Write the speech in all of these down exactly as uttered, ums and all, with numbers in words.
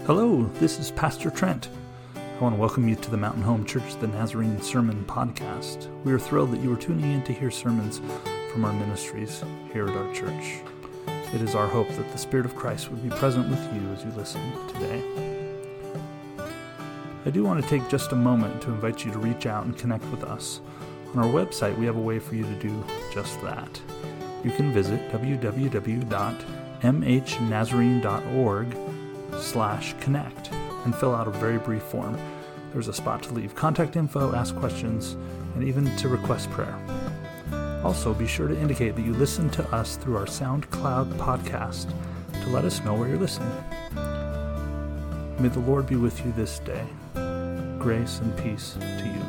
Hello, this is Pastor Trent. I want to welcome you to the Mountain Home Church of the Nazarene Sermon Podcast. We are thrilled that you are tuning in to hear sermons from our ministries here at our church. It is our hope that the Spirit of Christ would be present with you as you listen today. I do want to take just a moment to invite you to reach out and connect with us. On our website, we have a way for you to do just that. You can visit w w w dot m h nazarene dot org slash connect and fill out a very brief form. There's a spot to leave contact info, ask questions, and even to request prayer. Also, be sure to indicate that you listen to us through our SoundCloud podcast to let us know where you're listening. May the Lord be with you this day. Grace and peace to you.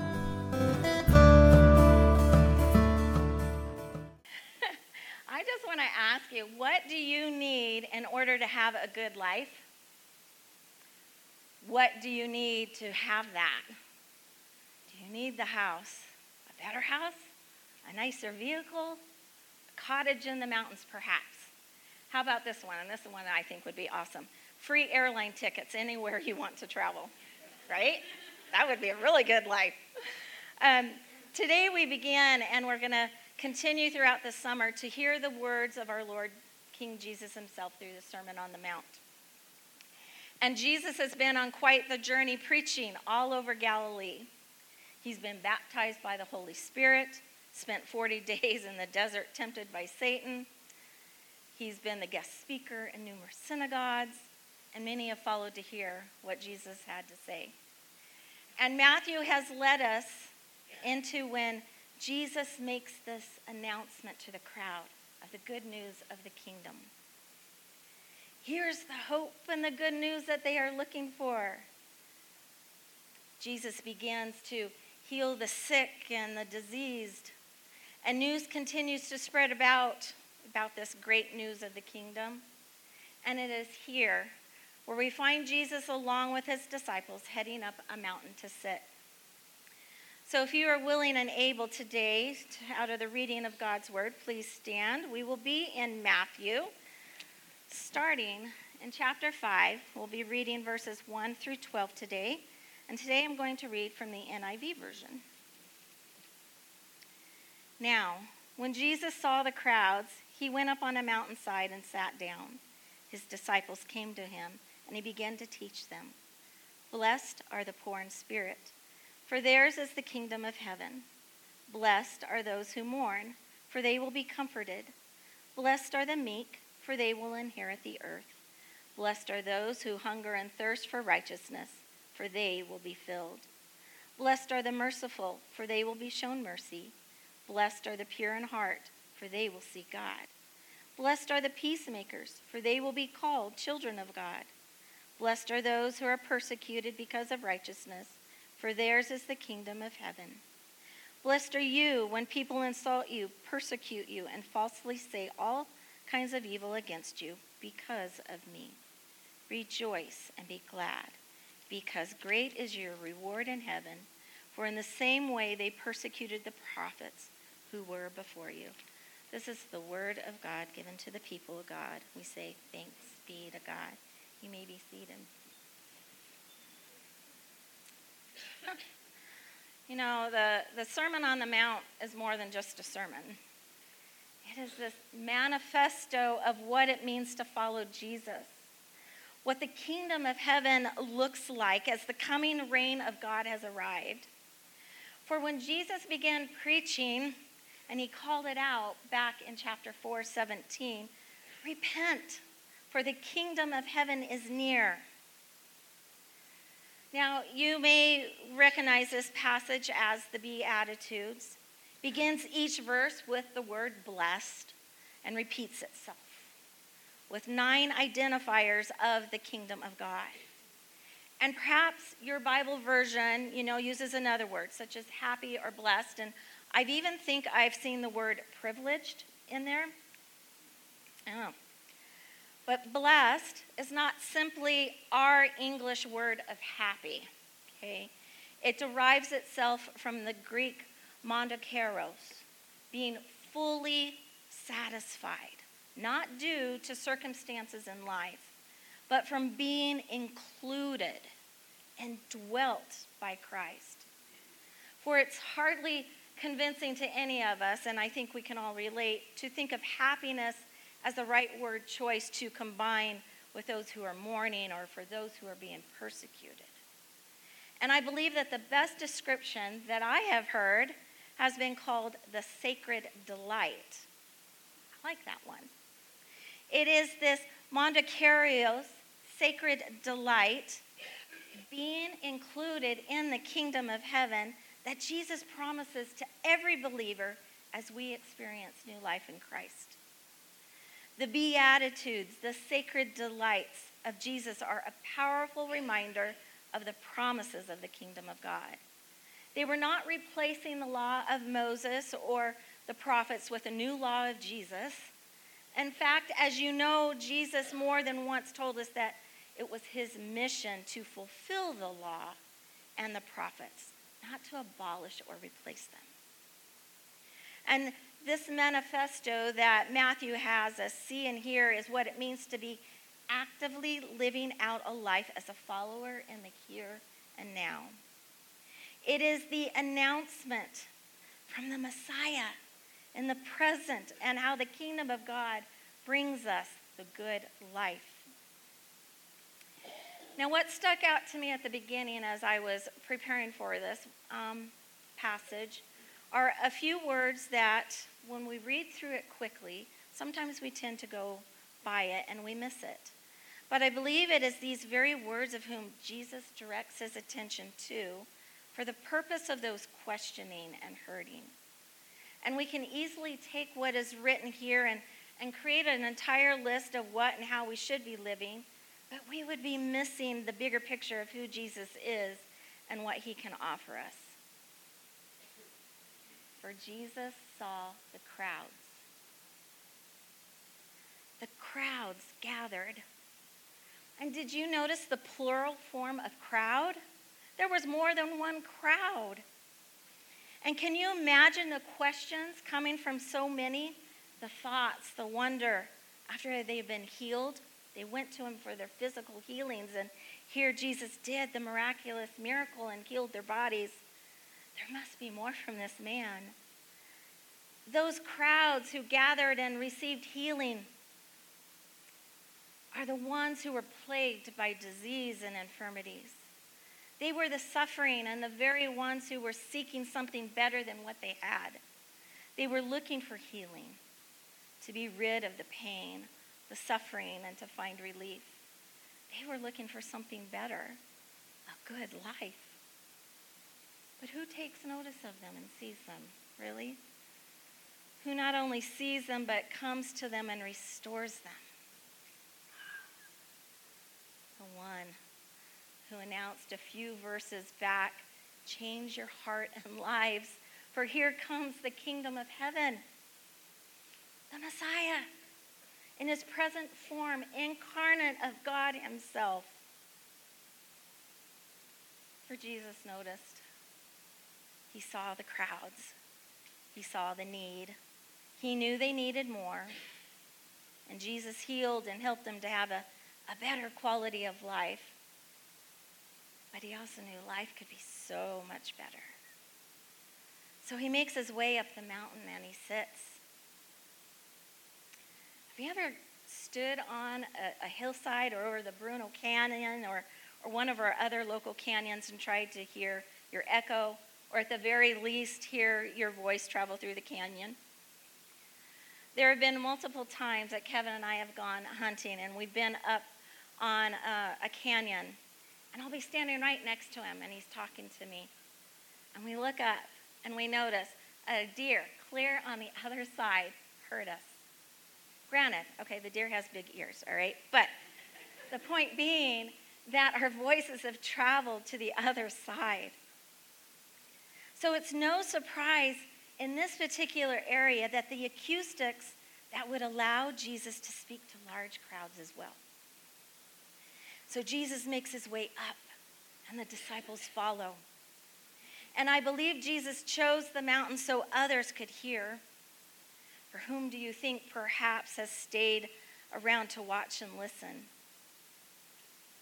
I just want to ask you, what do you need in order to have a good life? What do you need to have that? Do you need the house? A better house? A nicer vehicle? A cottage in the mountains, perhaps? How about this one? And this one I think would be awesome. Free airline tickets anywhere you want to travel, right? That would be a really good life. Um, today we begin, and we're going to continue throughout the summer to hear the words of our Lord, King Jesus himself, through the Sermon on the Mount. And Jesus has been on quite the journey preaching all over Galilee. He's been baptized by the Holy Spirit, spent forty days in the desert tempted by Satan. He's been the guest speaker in numerous synagogues, and many have followed to hear what Jesus had to say. And Matthew has led us into when Jesus makes this announcement to the crowd of the good news of the kingdom. Here's the hope and the good news that they are looking for. Jesus begins to heal the sick and the diseased. And news continues to spread about, about this great news of the kingdom. And it is here where we find Jesus along with his disciples heading up a mountain to sit. So if you are willing and able today, to, out of the reading of God's word, please stand. We will be in Matthew. Starting in chapter five, we'll be reading verses one through twelve today. And today I'm going to read from the N I V version. Now, when Jesus saw the crowds, he went up on a mountainside and sat down. His disciples came to him, and he began to teach them. Blessed are the poor in spirit, for theirs is the kingdom of heaven. Blessed are those who mourn, for they will be comforted. Blessed are the meek, for they will inherit the earth. Blessed are those who hunger and thirst for righteousness, for they will be filled. Blessed are the merciful, for they will be shown mercy. Blessed are the pure in heart, for they will see God. Blessed are the peacemakers, for they will be called children of God. Blessed are those who are persecuted because of righteousness, for theirs is the kingdom of heaven. Blessed are you when people insult you, persecute you, and falsely say all kinds of evil against you because of me. Rejoice and be glad, because great is your reward in heaven, for in the same way they persecuted the prophets who were before you. This is the word of God given to the people of God. We say thanks be to God. You may be seated. You know, the, the Sermon on the Mount is more than just a sermon. It is this manifesto of what it means to follow Jesus, what the kingdom of heaven looks like as the coming reign of God has arrived. For when Jesus began preaching, and he called it out back in chapter four, seventeen, repent, for the kingdom of heaven is near. Now, you may recognize this passage as the Beatitudes. Begins each verse with the word blessed and repeats itself with nine identifiers of the kingdom of God. And perhaps your Bible version, you know, uses another word, such as happy or blessed. And I've even think I've seen the word privileged in there. I don't know. But blessed is not simply our English word of happy, okay? It derives itself from the Greek mondokeros, being fully satisfied, not due to circumstances in life, but from being included and dwelt by Christ. For it's hardly convincing to any of us, and I think we can all relate, to think of happiness as the right word choice to combine with those who are mourning or for those who are being persecuted. And I believe that the best description that I have heard has been called the sacred delight. I like that one. It is this Mondacarios, sacred delight, being included in the kingdom of heaven that Jesus promises to every believer as we experience new life in Christ. The Beatitudes, the sacred delights of Jesus, are a powerful reminder of the promises of the kingdom of God. They were not replacing the law of Moses or the prophets with a new law of Jesus. In fact, as you know, Jesus more than once told us that it was his mission to fulfill the law and the prophets, not to abolish or replace them. And this manifesto that Matthew has us see and hear is what it means to be actively living out a life as a follower in the here and now. It is the announcement from the Messiah in the present and how the kingdom of God brings us the good life. Now, what stuck out to me at the beginning as I was preparing for this um, passage are a few words that, when we read through it quickly, sometimes we tend to go by it and we miss it. But I believe it is these very words of whom Jesus directs his attention to for the purpose of those questioning and hurting. And we can easily take what is written here and, and create an entire list of what and how we should be living, but we would be missing the bigger picture of who Jesus is and what he can offer us. For Jesus saw the crowds. The crowds gathered. And did you notice the plural form of crowd? There was more than one crowd. And can you imagine the questions coming from so many? The thoughts, the wonder. After they've been healed, they went to him for their physical healings. And here Jesus did the miraculous miracle and healed their bodies. There must be more from this man. Those crowds who gathered and received healing are the ones who were plagued by disease and infirmities. They were the suffering and the very ones who were seeking something better than what they had. They were looking for healing, to be rid of the pain, the suffering, and to find relief. They were looking for something better, a good life. But who takes notice of them and sees them, really? Who not only sees them, but comes to them and restores them? The one who announced a few verses back, change your heart and lives, for here comes the kingdom of heaven. The Messiah, in his present form, incarnate of God himself. For Jesus noticed. He saw the crowds. He saw the need. He knew they needed more. And Jesus healed and helped them to have a, a better quality of life. But he also knew life could be so much better. So he makes his way up the mountain and he sits. Have you ever stood on a, a hillside or over the Bruno Canyon or, or one of our other local canyons and tried to hear your echo, or at the very least hear your voice travel through the canyon? There have been multiple times that Kevin and I have gone hunting, and we've been up on a, a canyon. And I'll be standing right next to him, and he's talking to me. And we look up, and we notice a deer clear on the other side heard us. Granted, okay, the deer has big ears, all right? But the point being that our voices have traveled to the other side. So it's no surprise in this particular area that the acoustics that would allow Jesus to speak to large crowds as well. So Jesus makes his way up, and the disciples follow. And I believe Jesus chose the mountain so others could hear. For whom do you think perhaps has stayed around to watch and listen?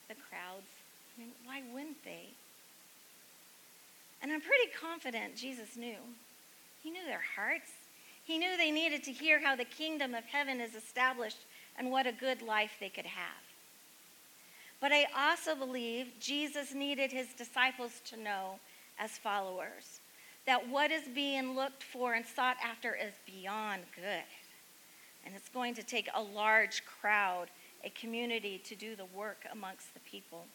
the crowds. I mean, why wouldn't they? And I'm pretty confident Jesus knew. He knew their hearts. He knew they needed to hear how the kingdom of heaven is established and what a good life they could have. But I also believe Jesus needed his disciples to know as followers that what is being looked for and sought after is beyond good. And it's going to take a large crowd, a community, to do the work amongst the people.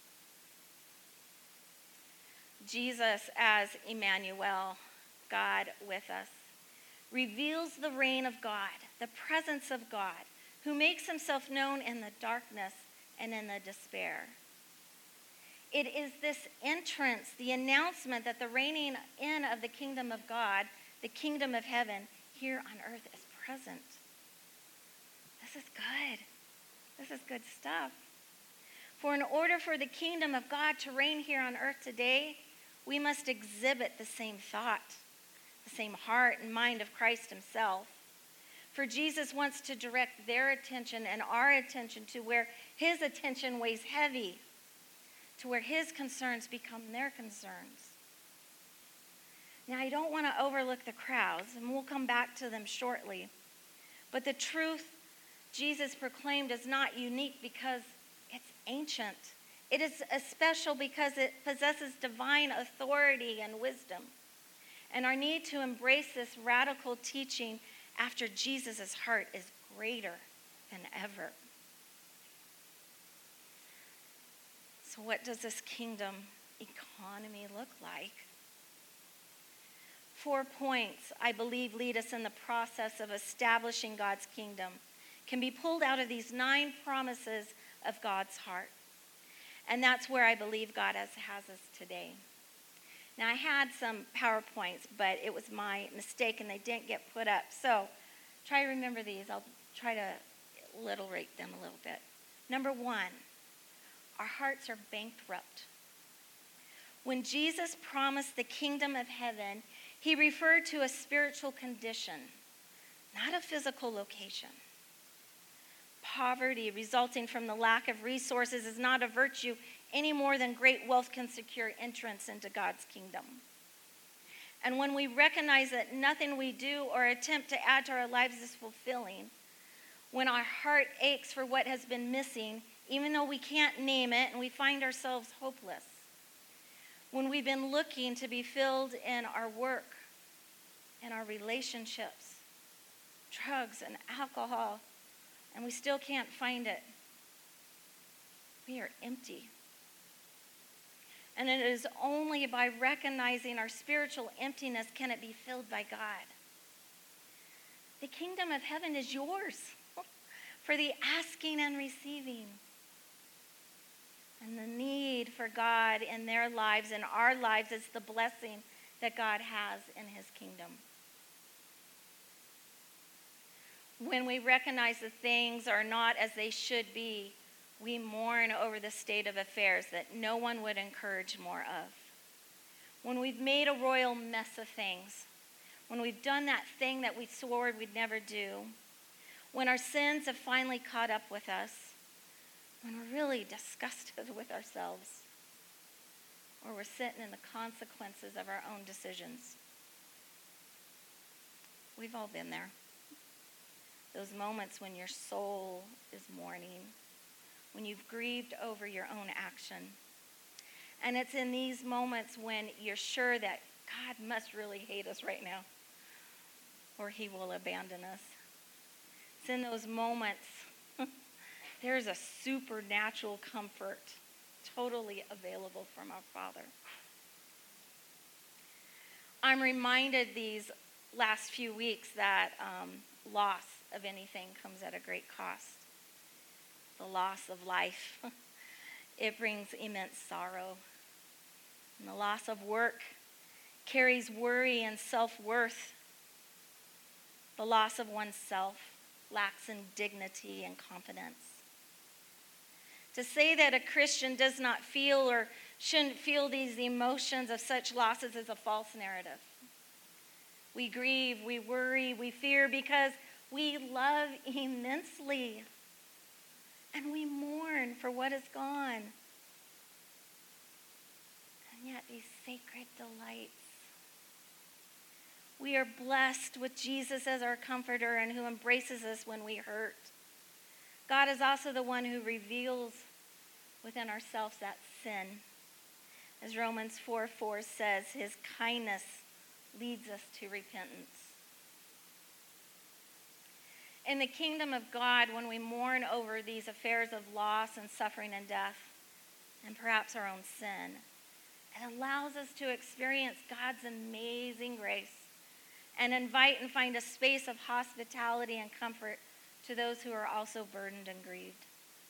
Jesus, as Emmanuel, God with us, reveals the reign of God, the presence of God, who makes himself known in the darkness and in the despair. It is this entrance, the announcement that the reigning in of the kingdom of God, the kingdom of heaven, here on earth is present. This is good. This is good stuff. For in order for the kingdom of God to reign here on earth today, we must exhibit the same thought, the same heart and mind of Christ himself. For Jesus wants to direct their attention and our attention to where his attention weighs heavy, to where his concerns become their concerns. Now, I don't want to overlook the crowds, and we'll come back to them shortly. But the truth Jesus proclaimed is not unique because it's ancient. It is special because it possesses divine authority and wisdom. And our need to embrace this radical teaching after Jesus' heart is greater than ever. So what does this kingdom economy look like? Four points, I believe, lead us in the process of establishing God's kingdom. Can be pulled out of these nine promises of God's heart. And that's where I believe God has, has us today. Now, I had some PowerPoints, but it was my mistake and they didn't get put up. So try to remember these. I'll try to alliterate them a little bit. Number one, our hearts are bankrupt. When Jesus promised the kingdom of heaven, he referred to a spiritual condition, not a physical location. Poverty resulting from the lack of resources is not a virtue any more than great wealth can secure entrance into God's kingdom. And when we recognize that nothing we do or attempt to add to our lives is fulfilling, when our heart aches for what has been missing, even though we can't name it and we find ourselves hopeless, when we've been looking to be filled in our work, in our relationships, drugs and alcohol, and we still can't find it, we are empty. And it is only by recognizing our spiritual emptiness can it be filled by God. The kingdom of heaven is yours for the asking and receiving. And the need for God in their lives and our lives is the blessing that God has in his kingdom. When we recognize that things are not as they should be, we mourn over the state of affairs that no one would encourage more of. When we've made a royal mess of things, when we've done that thing that we swore we'd never do, when our sins have finally caught up with us, when we're really disgusted with ourselves, or we're sitting in the consequences of our own decisions. We've all been there. Those moments when your soul is mourning, when you've grieved over your own action. And it's in these moments when you're sure that God must really hate us right now, or he will abandon us. It's in those moments there's a supernatural comfort totally available from our Father. I'm reminded these last few weeks that um, loss of anything comes at a great cost. The loss of life, it brings immense sorrow. And the loss of work carries worry and self-worth. The loss of oneself lacks in dignity and confidence. To say that a Christian does not feel or shouldn't feel these emotions of such losses is a false narrative. We grieve, we worry, we fear because we love immensely. And we mourn for what is gone. yet these sacred delights. We are blessed with Jesus as our comforter and who embraces us when we hurt. God is also the one who reveals within ourselves that sin. As Romans four four says, his kindness leads us to repentance. In the kingdom of God, when we mourn over these affairs of loss and suffering and death, and perhaps our own sin, it allows us to experience God's amazing grace and invite and find a space of hospitality and comfort to those who are also burdened and grieved.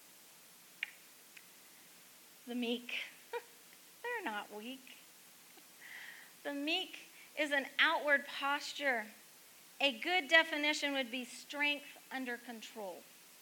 The meek, they're not weak. The meek is an outward posture. A good definition would be strength under control.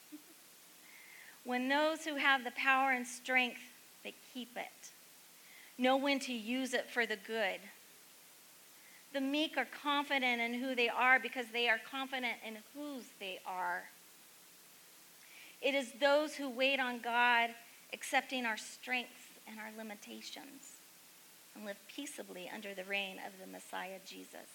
When those who have the power and strength, they keep it, know when to use it for the good. The meek are confident in who they are because they are confident in whose they are. It is those who wait on God, accepting our strengths and our limitations, and live peaceably under the reign of the Messiah Jesus.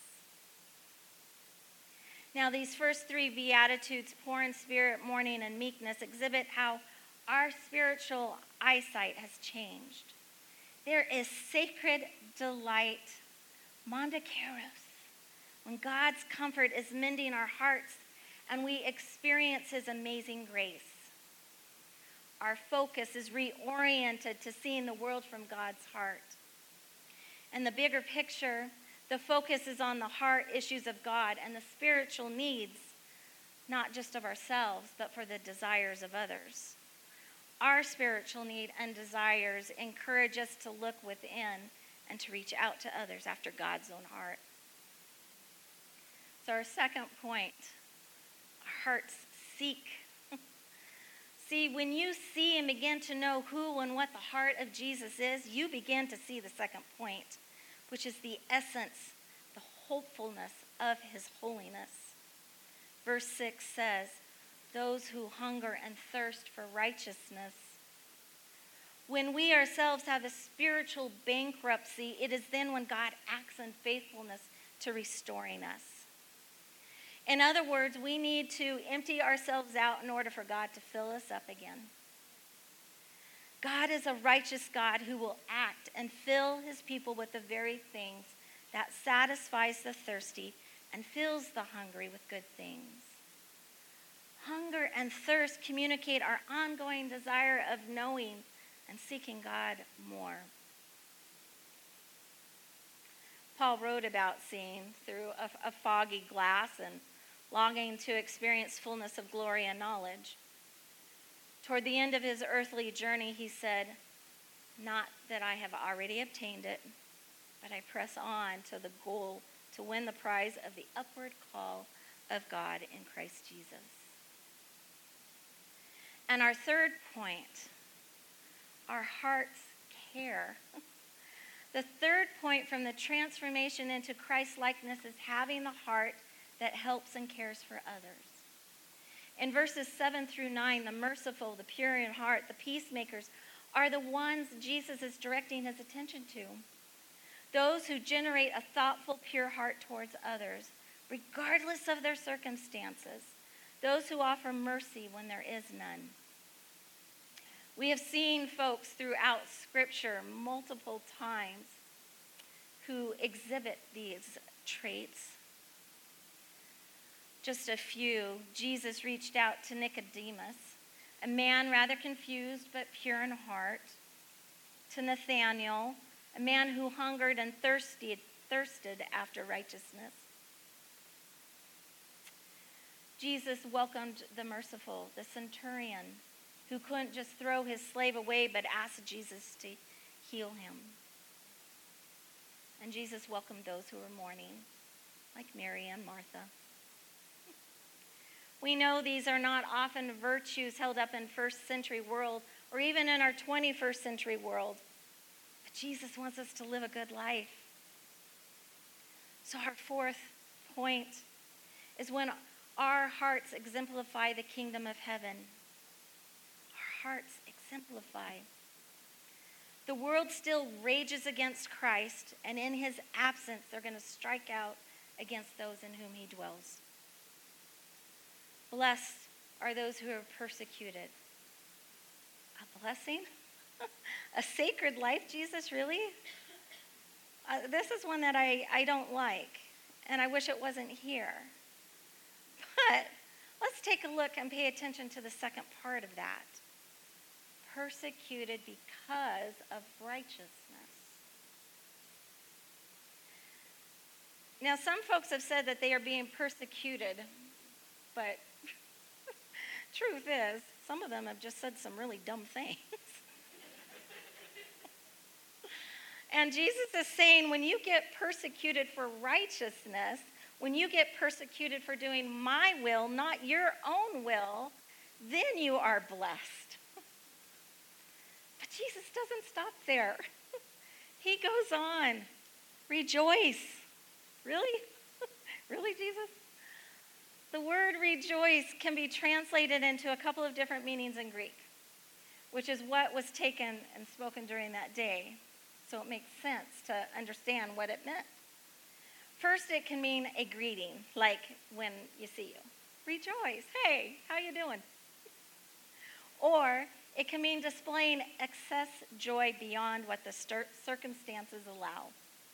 Now, these first three Beatitudes, poor in spirit, mourning, and meekness, exhibit how our spiritual eyesight has changed. There is sacred delight, mondakeros, when God's comfort is mending our hearts and we experience his amazing grace. Our focus is reoriented to seeing the world from God's heart. And the bigger picture, the focus is on the heart issues of God and the spiritual needs, not just of ourselves, but for the desires of others. Our spiritual need and desires encourage us to look within and to reach out to others after God's own heart. So our second point, our hearts seek. See, when you see and begin to know who and what the heart of Jesus is, you begin to see the second point, which is the essence, the hopefulness of his holiness. Verse six says, those who hunger and thirst for righteousness. When we ourselves have a spiritual bankruptcy, it is then when God acts in faithfulness to restoring us. In other words, we need to empty ourselves out in order for God to fill us up again. God is a righteous God who will act and fill his people with the very things that satisfies the thirsty and fills the hungry with good things. Hunger and thirst communicate our ongoing desire of knowing and seeking God more. Paul wrote about seeing through a, a foggy glass and longing to experience fullness of glory and knowledge. Toward the end of his earthly journey, he said, not that I have already obtained it, but I press on to the goal to win the prize of the upward call of God in Christ Jesus. And our third point, our hearts care. The third point from the transformation into Christ-likeness is having the heart that helps and cares for others. In verses seven through nine, the merciful, the pure in heart, the peacemakers are the ones Jesus is directing his attention to. Those who generate a thoughtful, pure heart towards others, regardless of their circumstances. Those who offer mercy when there is none. We have seen folks throughout Scripture multiple times who exhibit these traits. Just a few. Jesus reached out to Nicodemus, a man rather confused but pure in heart. To Nathanael, a man who hungered and thirsted, thirsted after righteousness. Jesus welcomed the merciful, the centurion, who couldn't just throw his slave away but asked Jesus to heal him. And Jesus welcomed those who were mourning, like Mary and Martha. We know these are not often virtues held up in first century world or even in our twenty-first century world. But Jesus wants us to live a good life. So our fourth point is when our hearts exemplify the kingdom of heaven. Our hearts exemplify. The world still rages against Christ, and in his absence, they're going to strike out against those in whom he dwells. Blessed are those who are persecuted. A blessing? A sacred life, Jesus, really? Uh, this is one that I, I don't like, and I wish it wasn't here. But let's take a look and pay attention to the second part of that. Persecuted because of righteousness. Now, some folks have said that they are being persecuted, but truth is, some of them have just said some really dumb things. And Jesus is saying, when you get persecuted for righteousness, when you get persecuted for doing my will, not your own will, then you are blessed. But Jesus doesn't stop there. He goes on. Rejoice. Really? Really, Jesus? The word rejoice can be translated into a couple of different meanings in Greek, which is what was taken and spoken during that day. So it makes sense to understand what it meant. First, it can mean a greeting, like when you see you. Rejoice. Hey, how you doing? Or it can mean displaying excess joy beyond what the circumstances allow.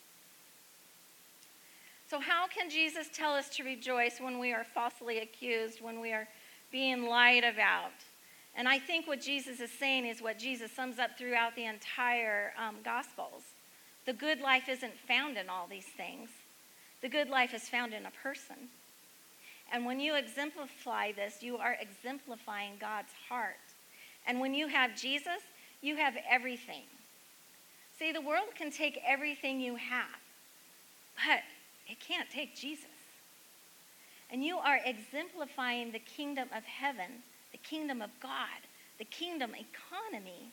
So how can Jesus tell us to rejoice when we are falsely accused, when we are being lied about? And I think what Jesus is saying is what Jesus sums up throughout the entire um, Gospels. The good life isn't found in all these things. The good life is found in a person. And when you exemplify this, you are exemplifying God's heart. And when you have Jesus, you have everything. See, the world can take everything you have, but it can't take Jesus. And you are exemplifying the kingdom of heaven, the kingdom of God, the kingdom economy.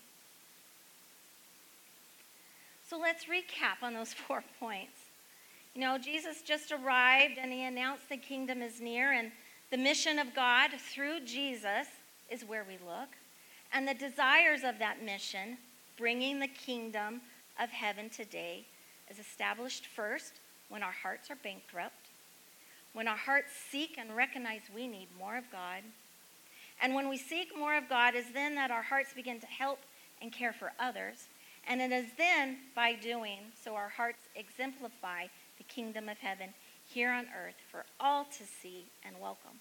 So let's recap on those four points. You know, Jesus just arrived and he announced the kingdom is near, and the mission of God through Jesus is where we look. And the desires of that mission, bringing the kingdom of heaven today, is established first when our hearts are bankrupt, when our hearts seek and recognize we need more of God. And when we seek more of God is then that our hearts begin to help and care for others. And it is then, by doing so, our hearts exemplify the kingdom of heaven here on earth for all to see and welcome.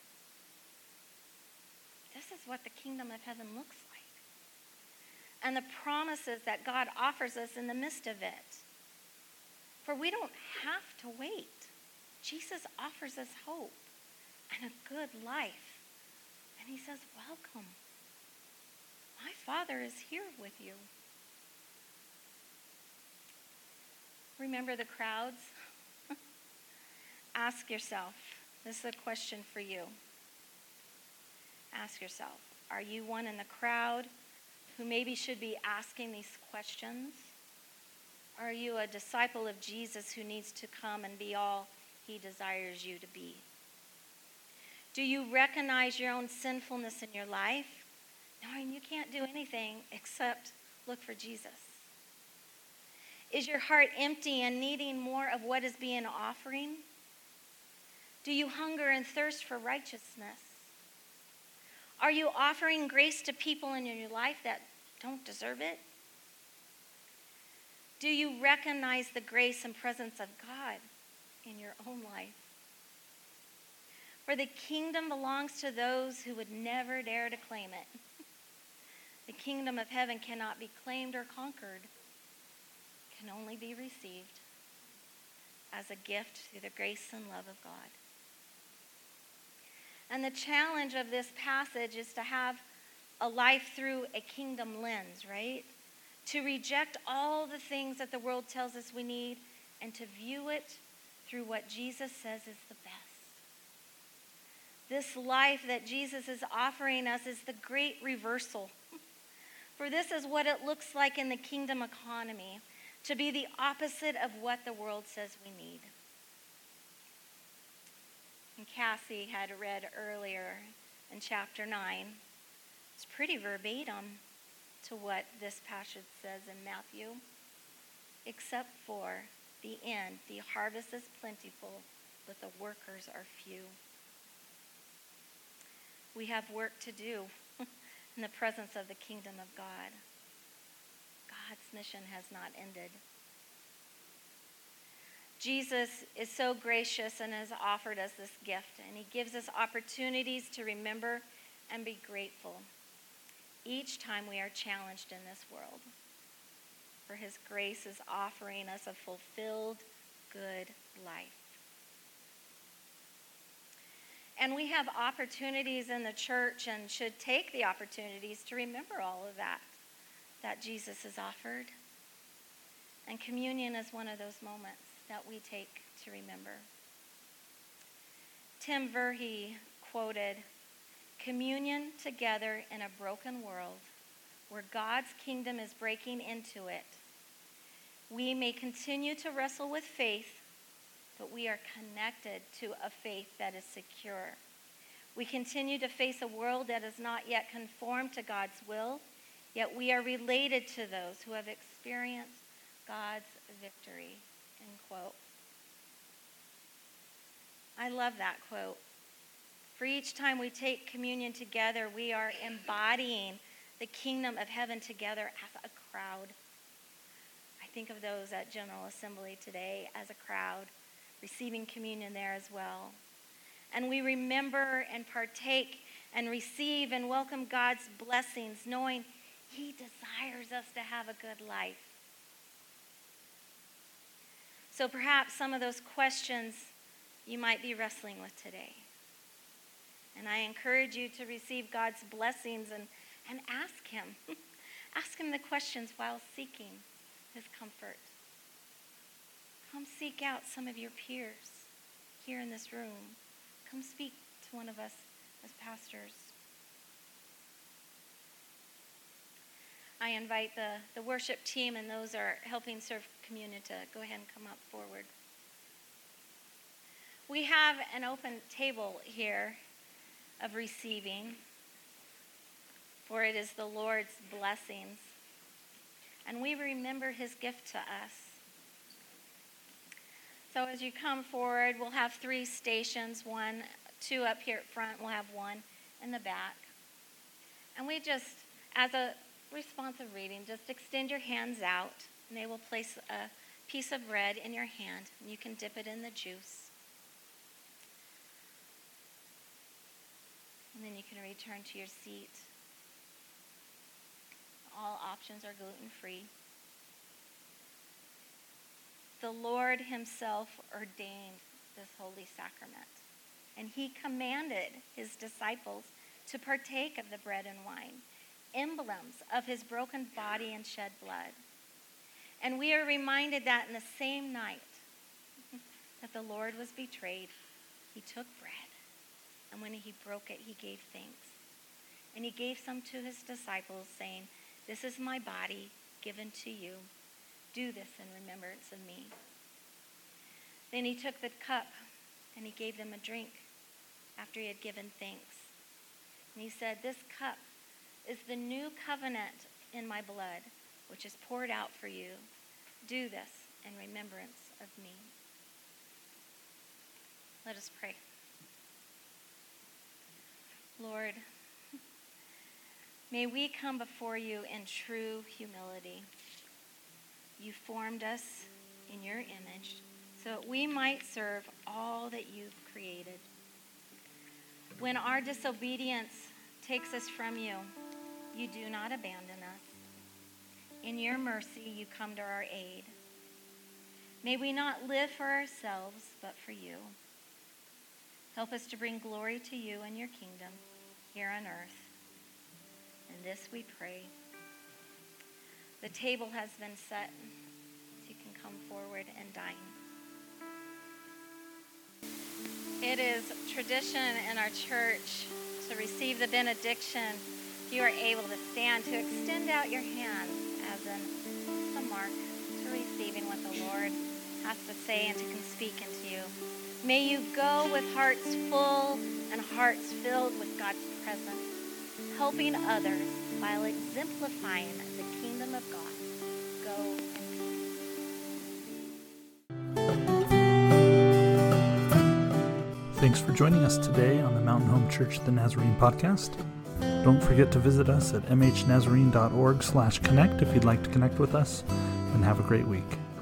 This is what the kingdom of heaven looks like. And the promises that God offers us in the midst of it. For we don't have to wait. Jesus offers us hope and a good life. And he says, welcome. My Father is here with you. Remember the crowds? Ask yourself, this is a question for you. Ask yourself, are you one in the crowd who maybe should be asking these questions? Are you a disciple of Jesus who needs to come and be all he desires you to be? Do you recognize your own sinfulness in your life, knowing you can't do anything except look for Jesus? Is your heart empty and needing more of what is being offering? Do you hunger and thirst for righteousness? Are you offering grace to people in your life that don't deserve it? Do you recognize the grace and presence of God in your own life? For the kingdom belongs to those who would never dare to claim it. The kingdom of heaven cannot be claimed or conquered. It can only be received as a gift through the grace and love of God. And the challenge of this passage is to have a life through a kingdom lens, right? To reject all the things that the world tells us we need and to view it through what Jesus says is the best. This life that Jesus is offering us is the great reversal. For this is what it looks like in the kingdom economy, to be the opposite of what the world says we need. And Cassie had read earlier in chapter nine. It's pretty verbatim. to what this passage says in Matthew. Except for the end, the harvest is plentiful, but the workers are few. We have work to do in the presence of the kingdom of God. God's mission has not ended. Jesus is so gracious and has offered us this gift, and he gives us opportunities to remember and be grateful each time we are challenged in this world. For his grace is offering us a fulfilled, good life. And we have opportunities in the church and should take the opportunities to remember all of that that Jesus has offered. And communion is one of those moments that we take to remember. Tim Verhey quoted, "Communion together in a broken world where God's kingdom is breaking into it. We may continue to wrestle with faith, but we are connected to a faith that is secure. We continue to face a world that is not yet conformed to God's will, yet we are related to those who have experienced God's victory." End quote. I love that quote. For each time we take communion together, we are embodying the kingdom of heaven together as a crowd. I think of those at General Assembly today as a crowd, receiving communion there as well. And we remember and partake and receive and welcome God's blessings, knowing he desires us to have a good life. So perhaps some of those questions you might be wrestling with today. And I encourage you to receive God's blessings and, and ask him. Ask him the questions while seeking his comfort. Come seek out some of your peers here in this room. Come speak to one of us as pastors. I invite the, the worship team and those who are helping serve communion to go ahead and come up forward. We have an open table here of receiving, for it is the Lord's blessings, and we remember his gift to us. So as you come forward, we'll have three stations, one, two up here at front, we'll have one in the back. And we just, as a responsive reading, just extend your hands out, and they will place a piece of bread in your hand, and you can dip it in the juice. And then you can return to your seat. All options are gluten-free. The Lord himself ordained this holy sacrament, and he commanded his disciples to partake of the bread and wine, emblems of his broken body and shed blood. And we are reminded that in the same night that the Lord was betrayed, he took bread, and when he broke it, he gave thanks. And he gave some to his disciples, saying, "This is my body given to you. Do this in remembrance of me." Then he took the cup, and he gave them a drink after he had given thanks. And he said, "This cup is the new covenant in my blood, which is poured out for you. Do this in remembrance of me." Let us pray. Lord, may we come before you in true humility. You formed us in your image so that we might serve all that you've created. When our disobedience takes us from you, you do not abandon us. In your mercy, you come to our aid. May we not live for ourselves, but for you. Help us to bring glory to you and your kingdom here on earth. And this we pray. The table has been set, so you can come forward and dine. It is tradition in our church to receive the benediction. If you are able to stand, to extend out your hands as in a mark to receiving what the Lord has to say and to can speak into you. May you go with hearts full and hearts filled with God's presence, helping others while exemplifying the kingdom of God. Go in peace. Thanks for joining us today on the Mountain Home Church of the Nazarene podcast. Don't forget to visit us at m h nazarene dot org slash connect if you'd like to connect with us, and have a great week.